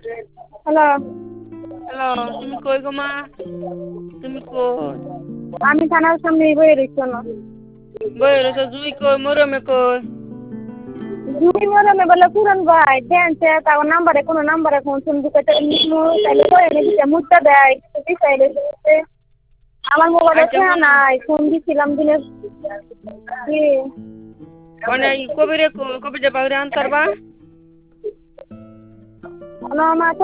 Hello. Hello, তুমি কই গো মা? তুমি কই? আমি থানার সামনে বয়ে রয়েছি না। বই রয়েছো জুই কই মরমে কই? জুই মরমে বলে পুরন ভাই দেনছে তাও নাম্বারে কোনো নাম্বারে ফোন শুন দিতে তাইলে কয়ে নিতে মুটটা দেয় বিষয় আমার মোবাইলে আচ্ছা খেয়া শুনো নাই ফোন দিছিলাম দিনে কি মানে কবিরে কবিরে বাইরে আনতারবা? আমার